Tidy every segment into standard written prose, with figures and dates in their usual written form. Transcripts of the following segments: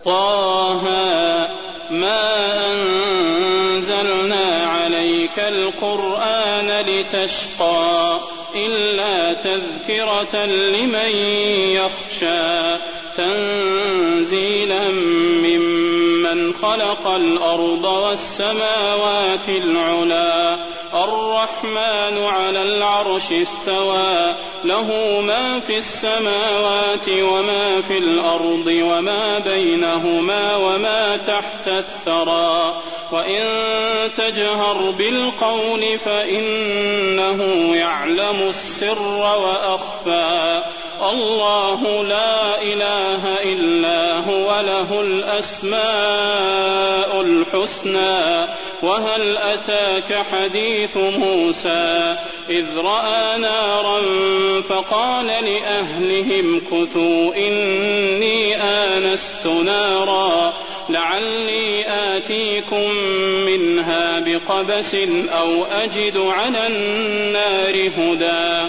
طه ما أنزلنا عليك القرآن لتشقى إلا تذكرة لمن يخشى تنزيلا ممن خلق الأرض والسماوات العلى الرحمن على العرش استوى له ما في السماوات وما في الأرض وما بينهما وما تحت الثرى وإن تجهر بالقول فإنه يعلم السر وأخفى الله لا إله إلا هو له الأسماء الحسنى وهل أتاك حديث موسى إذ رأى نارا فقال لأهلهم كثوا إني آنست نارا لعلي آتيكم منها بقبس أو أجد على النار هدى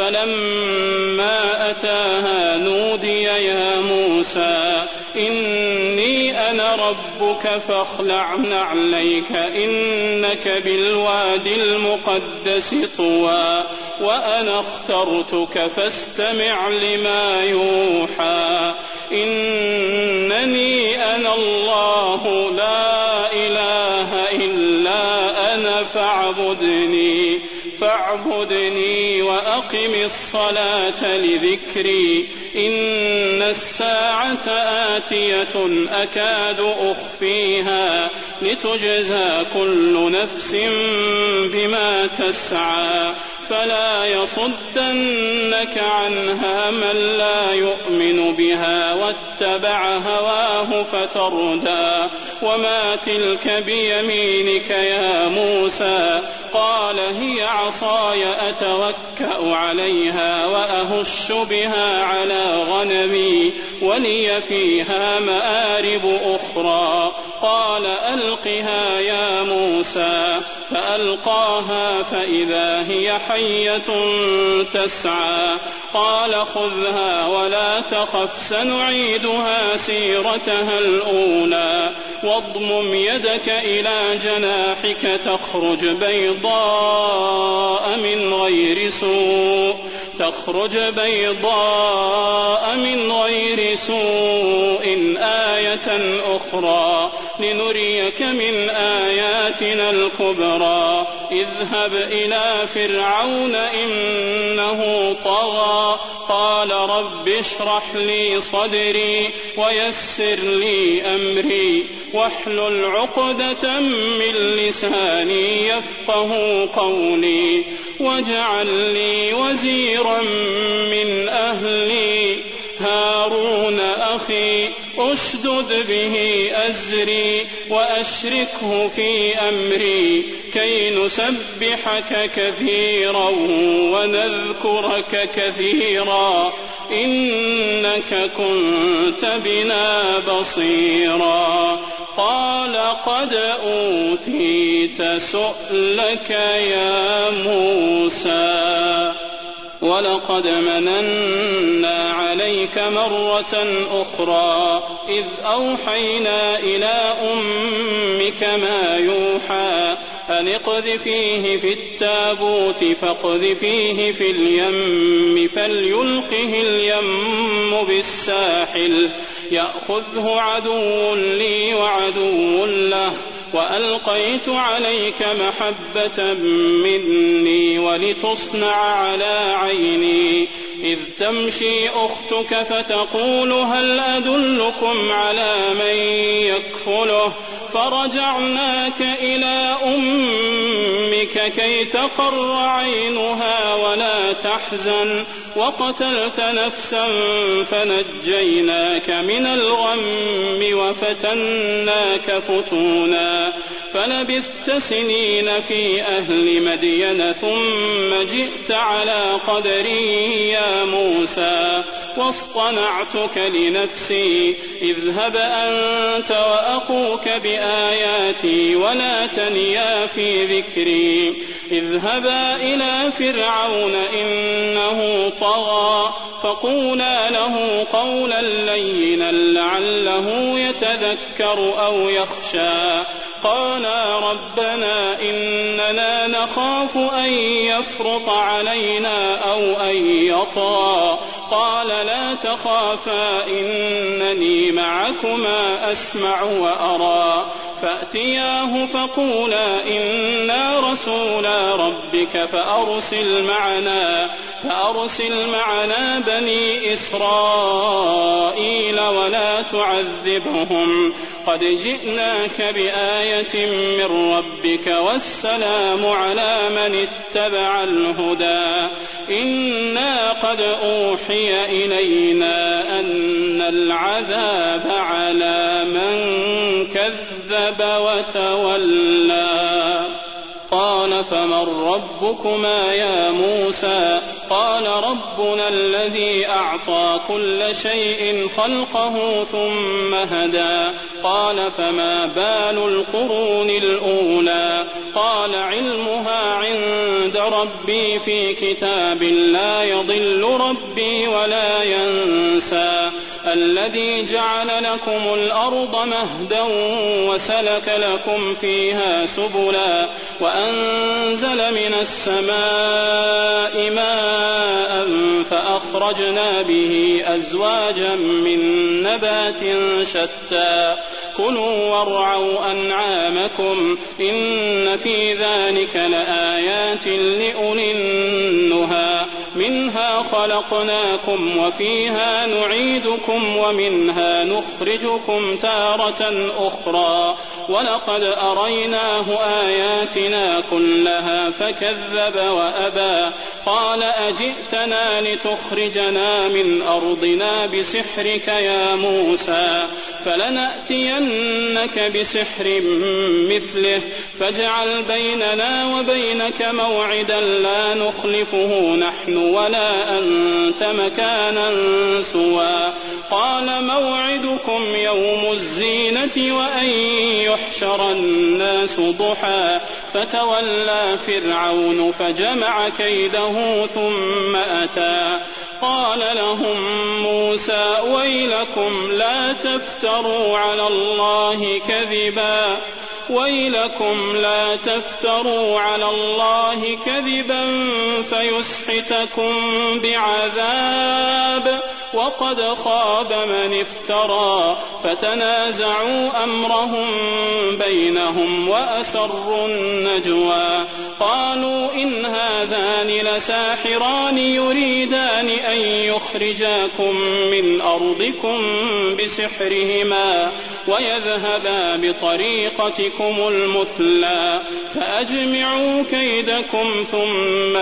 فلما أتاها نودي يا موسى إني أنا ربك فاخلع نعليك إنك بالوادي المقدس طوى وأنا اخترتك فاستمع لما يوحى إنني أنا الله لا إله إلا أنا فاعبدني وأقم الصلاة لذكري إن الساعة آتية أكاد أخفيها لتجزى كل نفس بما تسعى فلا يصدنك عنها من لا يؤمن بها واتبع هواه فتردى وما تلك بيمينك يا موسى قال هي عصاي أتوكأ عليها وأهش بها على غنمي ولي فيها مآرب أخرى قال ألقها يا موسى فألقاها فإذا هي حية تسعى قال خذها ولا تخف سنعيدها سيرتها الأولى واضمم يدك إلى جناحك تخرج بيضاء من غير سوء آية أخرى لنريك من آياتنا الكبرى اذهب إلى فرعون إنه طغى قال رب اشرح لي صدري ويسر لي أمري واحلل عقدة من لساني يفقه قولي واجعل لي وزيرا من أهلي هارون أخي أشدد به أزري وأشركه في أمري كي نسبحك كثيرا ونذكرك كثيرا إنك كنت بنا بصيرا قال قد أوتيت سؤلك يا موسى ولقد مننا عليك مرة أخرى إذ أوحينا إلى أمك ما يوحى أن اقذفيه في التابوت فاقذفيه في اليم فليلقه اليم بالساحل يأخذه عدو لي وعدو له وألقيت عليك محبة مني ولتصنع على عيني إذ تمشي أختك فتقول هل أدلكم على من يكفله فرجعناك إلى أمك كي تقر عينها ولا تحزن وقتلت نفسا فنجيناك من الغم وفتناك فتونا فلبثت سنين في أهل مدين ثم جئت على قدري يا موسى واصطنعتك لنفسي اذهب أنت وأخوك بآياتي ولا تنيا في ذكري اذهبا إلى فرعون إنه طغى فقولا له قولا لينا لعله يتذكر أو يخشى قالا ربنا إننا نخاف أن يفرط علينا أو أن يطغى قال لا تخافا إنني معكما أسمع وأرى فأتياه فقولا إنا رسولا ربك فأرسل معنا بني إسرائيل ولا تعذبهم قد جئناك بآية من ربك والسلام على من اتبع الهدى إنا قد أوحي إلينا أن العذاب على من كذب وتولى قال فمن ربكما يا موسى قال ربنا الذي أعطى كل شيء خلقه ثم هدى قال فما بال القرون الأولى قال علمها عند ربي في كتاب لا يضل ربي ولا ينسى الذي جعل لكم الأرض مهدا وسلك لكم فيها سبلا وأنزل من السماء ماء فأخرجنا به أزواجا من نبات شتى كلوا وارعوا أنعامكم إن في ذلك لآيات لأولي النهى منها خلقناكم وفيها نعيدكم ومنها نخرجكم تارة أخرى ولقد أريناه آياتنا كلها فكذب وأبى قال أجئتنا لتخرجنا من أرضنا بسحرك يا موسى فلنأتينك بسحر مثله فاجعل بيننا وبينك موعدا لا نخلفه نحن ولا أنت مكانا سوى قال موعدكم يوم الزينة وأن يحشر الناس ضحى فتولى فرعون فجمع كيده ثم أتى قال لهم موسى ويلكم لا تفتروا على الله كذبا فيسحتكم بعذاب وقد خاب من افترى فتنازعوا أمرهم بينهم وأسروا النجوى قالوا إن هذان لساحران يريدان أن يخرجاكم من أرضكم بسحرهما ويذهبا بطريقتكم المثلى فأجمعوا كيدكم ثم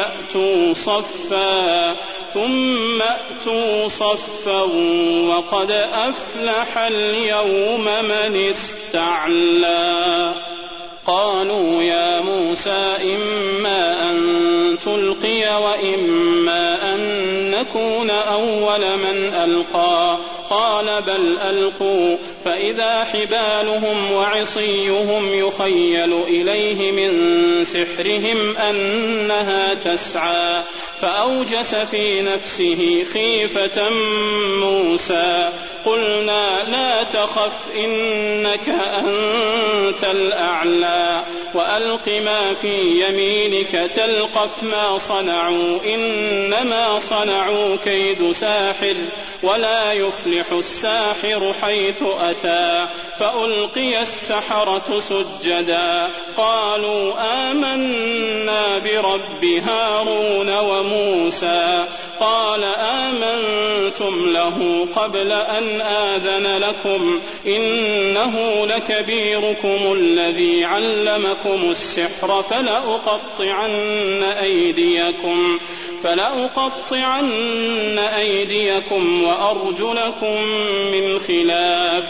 أتوا صفا وقد أفلح اليوم من استعلى قالوا يا موسى إما أن تلقي وإما أن نكون أول من ألقى قال بل ألقوا فإذا حبالهم وعصيهم يخيل إليه من سحرهم أنها تسعى فأوجس في نفسه خيفة موسى قلنا لا تخف إنك أنت الأعلى وألق ما في يمينك تلقف ما صنعوا إنما صنعوا كيد ساحر ولا يفلح الساحر حيث أتى فألقي السحرة سجدا قالوا آمنا برب هارون وموسى قال آمنتم له قبل أن آذن لكم إنه لكبيركم الذي علمكم السحر فلأقطعن فلأقطعن أيديكم وأرجلكم من خلاف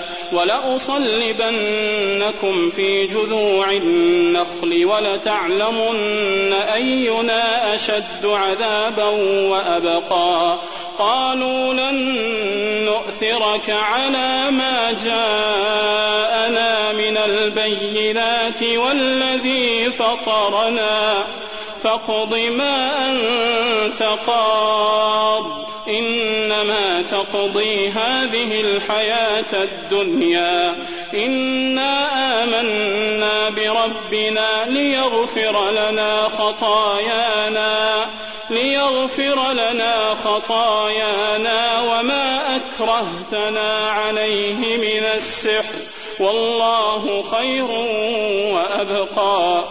ولأصلبنكم في جذوع النخل ولتعلمن أينا أشد عذابا وأبقى قالوا لن نؤثرك على ما جاءنا من البينات والذي فطرنا فاقض ما أنت قاض إنما تقضي هذه الحياة الدنيا إنا آمنا بربنا ليغفر لنا خطايانا وما أكرهتنا عليه من السحر والله خير وأبقى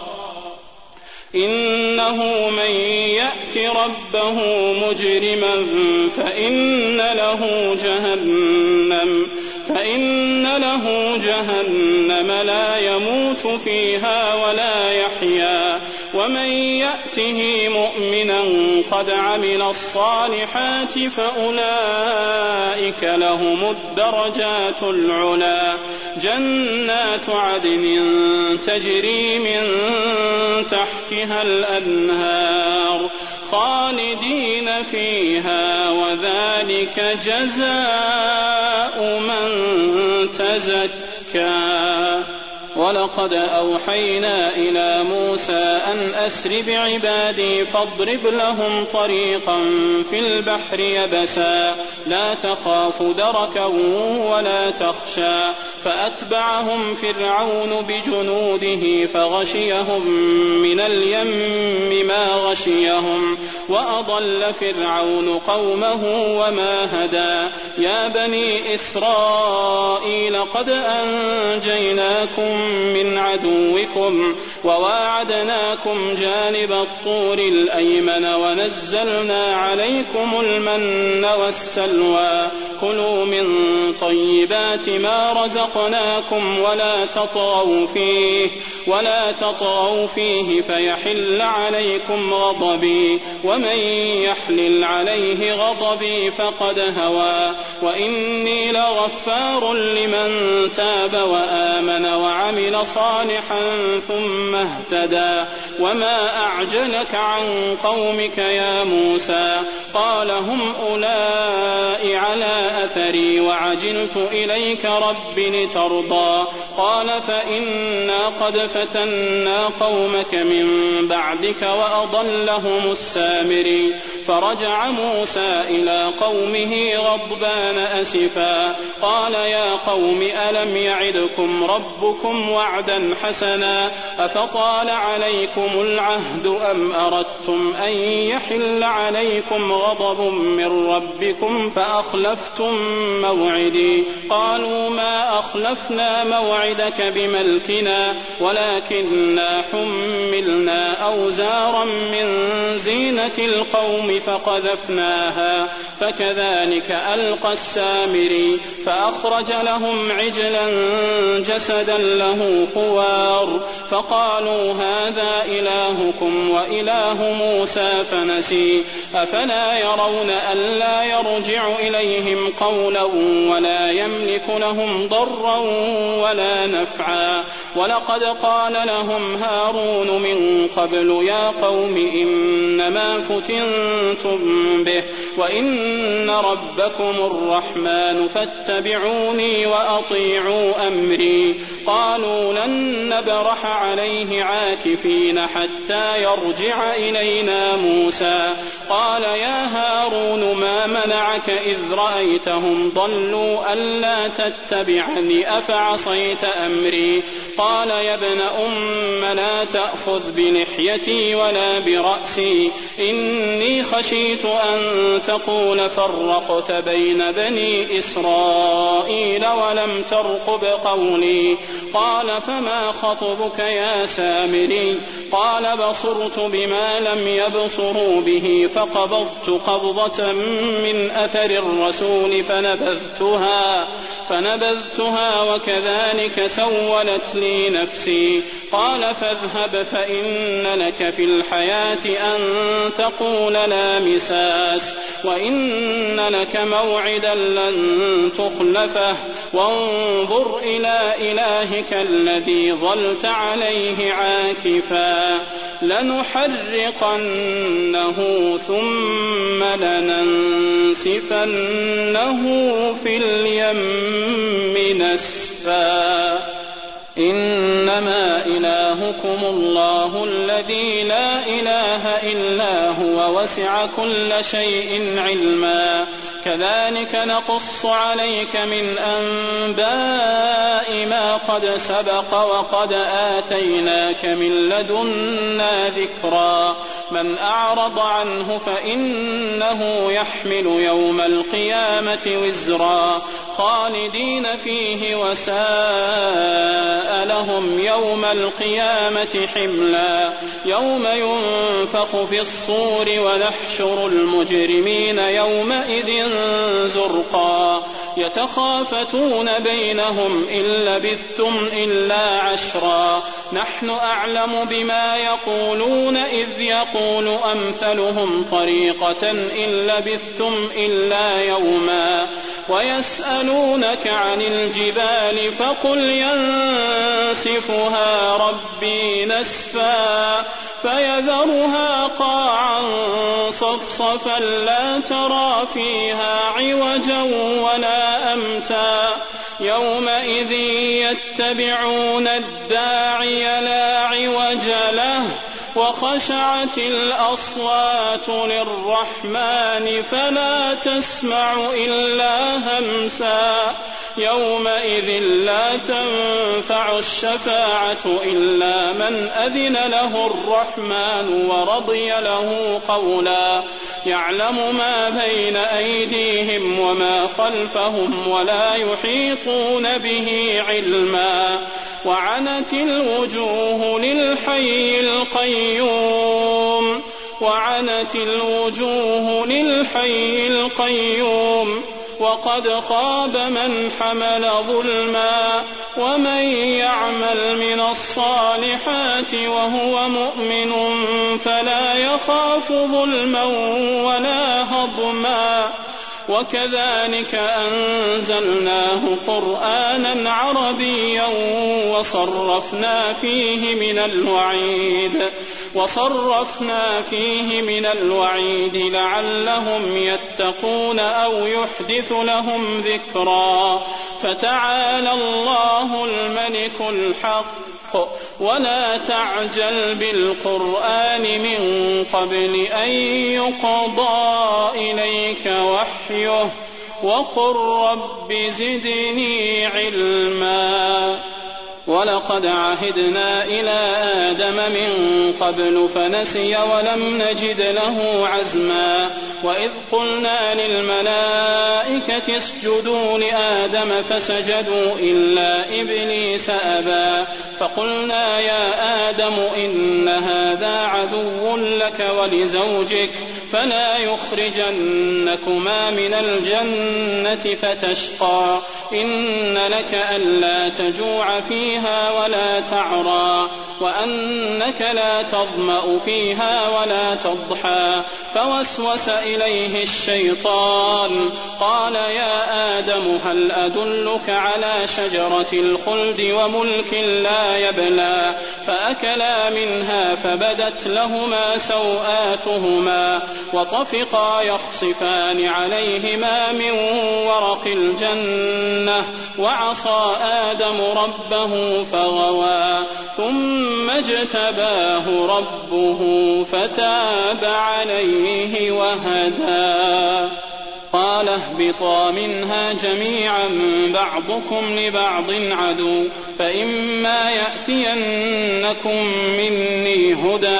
إنه من يأت ربه مجرما فإن له جهنم لا يموت فيها ولا يحيا ومن يأته مؤمنا قد عمل الصالحات فأولئك لهم الدرجات العلى جنات عدن تجري من تحتها الأنهار خالدين فيها وذلك جزاء من تزكى ولقد أوحينا إلى موسى أن أسر بعبادي فاضرب لهم طريقا في البحر يبسا لا تخاف دركا ولا تخشى فأتبعهم فرعون بجنوده فغشيهم من اليم ما غشيهم وأضل فرعون قومه وما هدى يا بني إسرائيل قد أنجيناكم من عدوكم وواعدناكم جانب الطور الأيمن ونزلنا عليكم المن والسلوى كلوا من طيبات ما رزقناكم ولا تطغوا فيه فيحل عليكم غضبي ومن يحلل عليه غضبي فقد هوى وإني لغفار لمن تاب وآمن وعمل صالحا ثم اهتدى وما أعجلك عن قومك يا موسى قال هم أولئك على أثري وعجلت إليك رب لترضى قال فإنا قد فتنا قومك من بعدك وأضلهم السامري فرجع موسى إلى قومه غضبان أسفا قال يا قوم ألم يعدكم ربكم وعدا حسنا أفطال عليكم العهد أم أردتم أن يحل عليكم غضب من ربكم فأخلفتم موعدي قالوا ما أخلفنا موعدك بملكنا ولكننا حملنا أوزارا من زينة القوم فقذفناها فكذلك ألقى السامري فأخرج لهم عجلا جسدا له خوار فقالوا هذا إلهكم وإله موسى فنسي أفلا يرون ألا يرجع إليهم قولا ولا يملك لهم ضرا ولا نفعا ولقد قال لهم هارون من قبل يا قوم إنما فتنتم به وإن ربكم الرحمن فاتبعوني وأطيعوا أمري قالوا لن نبرح عليه عاكفين حتى يرجع إلينا موسى قال يا هارون ما منعك إذ رأيتهم ضلوا ألا تتبعني أفعصيت أمري قال يا ابن أم لا تأخذ بلحيتي ولا برأسي إني خشيت أن تقول فرقت بين بني إسرائيل ولم ترقب قولي قال فما خطبك يا سامري قال بصرت بما لم يبصروا به فقبضت قبضة من أثر الرسول فنبذتها وكذلك سولت لي نفسي نفسي. قال فاذهب فإن لك في الحياة أن تقول لا مساس وإن لك موعدا لن تخلفه وانظر إلى إلهك الذي ظلت عليه عاكفا لنحرقنه ثم لننسفنه في اليم نسفا. إنما إلهكم الله الذي لا إله إلا هو وسع كل شيء علما. كذلك نقص عليك من أنباء ما قد سبق وقد آتيناك من لدنا ذكرا. من أعرض عنه فإنه يحمل يوم القيامة وزرا خالدين فيه وساء لهم يوم القيامة حملا. يوم ينفخ في الصور ونحشر المجرمين يومئذ زرقا يتخافتون بينهم إن لبثتم إلا عشرا نحن أعلم بما يقولون إذ يقول أمثلهم طريقة إن لبثتم إلا يوما. ويسألونك عن الجبال فقل ينسفها ربي نسفا فيذرها قاعا صفصفا لا ترى فيها عوجا ولا أمتا. يومئذ يتبعون الداعي لا عوج له وخشعت الأصوات للرحمن فلا تسمع إلا همسا. يومئذ لا تنفع الشفاعة إلا من أذن له الرحمن ورضي له قولا. يعلم ما بين أيديهم وما خلفهم ولا يحيطون به علما. وعنت الوجوه للحي القيوم وقد خاب من حمل ظلما. ومن يعمل من الصالحات وهو مؤمن فلا يخاف ظلما ولا هضما. وكذلك أنزلناه قرآنا عربيا وصرفنا فيه من الوعيد لعلهم يتقون أو يحدث لهم ذكرا. فتعالى الله الملك الحق ولا تعجل بالقرآن من قبل أن يقضى إليك وحيه وقل رب زدني علما. ولقد عهدنا إلى آدم من قبل فنسي ولم نجد له عزما. وإذ قلنا للملائكة اسجدوا لآدم فسجدوا إلا إبليس أبى فقلنا يا آدم إن هذا عدو لك ولزوجك فلا يخرجنكما من الجنة فتشقى. إن لك ألا تجوع فيها ولا تعرى وأنك لا تظمأ فيها ولا تضحى. فوسوس إليه الشيطان قال يا آدم هل أدلك على شجرة الخلد وملك لا يبلى. فأكلا منها فبدت لهما سوآتهما وطفقا يخصفان عليهما من ورق الجنة وعصى آدم ربه فغوى ثم اجتباه ربه فتاب عليه وهدى. قال اهبطا منها جميعا بعضكم لبعض عدو فإما يأتينكم مني هدى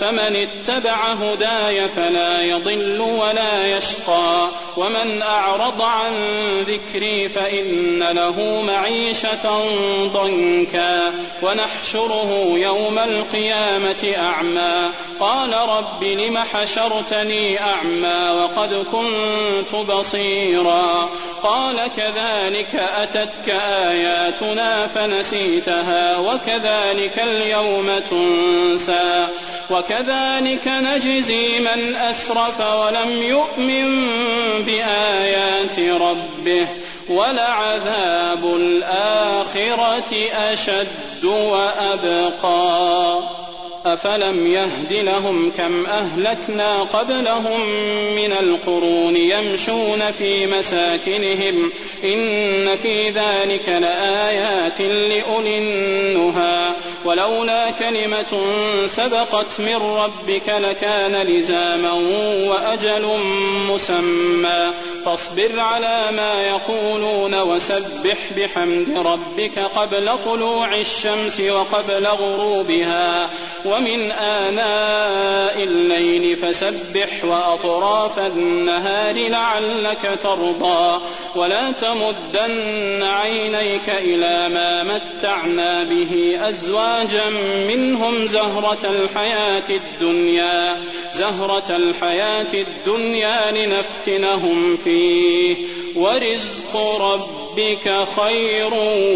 فمن اتبع هداي فلا يضل ولا يشقى ومن أعرض عن ذكري فإن له معيشة ضنكا ونحشره يوم القيامة أعمى قال رب لم حشرتني أعمى وقد كنت بصيرا قال كذلك أتتك آياتنا فنسيتها وكذلك اليوم تنسى وكذلك نجزي من أسرف ولم يؤمن بآيات ربه ولعذاب الآخرة أشد وأبقى أفلم يهد لهم كم أهلكنا قبلهم من القرون يمشون في مساكنهم إن في ذلك لآيات لأولي النهى ولولا كلمة سبقت من ربك لكان لزاما وأجل مسمى فاصبر على ما يقولون وسبح بحمد ربك قبل طلوع الشمس وقبل غروبها ومن آناء الليل فسبح وأطراف النهار لعلك ترضى ولا تمدن عينيك إلى ما متعنا به أزواجا منهم زهرة الحياة الدنيا لنفتنهم فيه ورزق ربك خير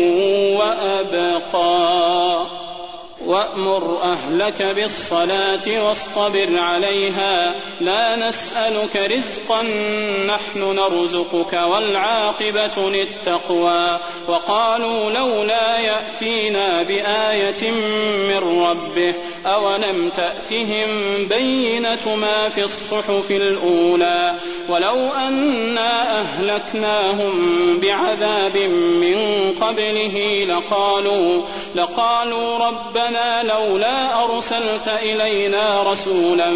وأبقى وأمر أهلك بالصلاة واصطبر عليها لا نسألك رزقا نحن نرزقك والعاقبة للتقوى وقالوا لولا يأتينا بآية من ربه أولم تأتهم بينة ما في الصحف الأولى ولو أنا أهلكناهم بعذاب من قبله لقالوا ربنا لولا أرسلت إلينا رسولا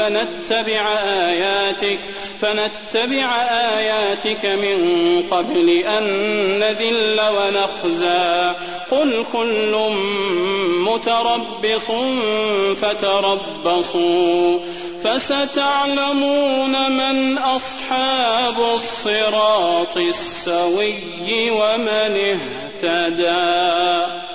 فنتبع آياتك من قبل أن نذل ونخزى قل كل متربص فتربصوا فستعلمون من أصحاب الصراط السوي ومن اهتدى.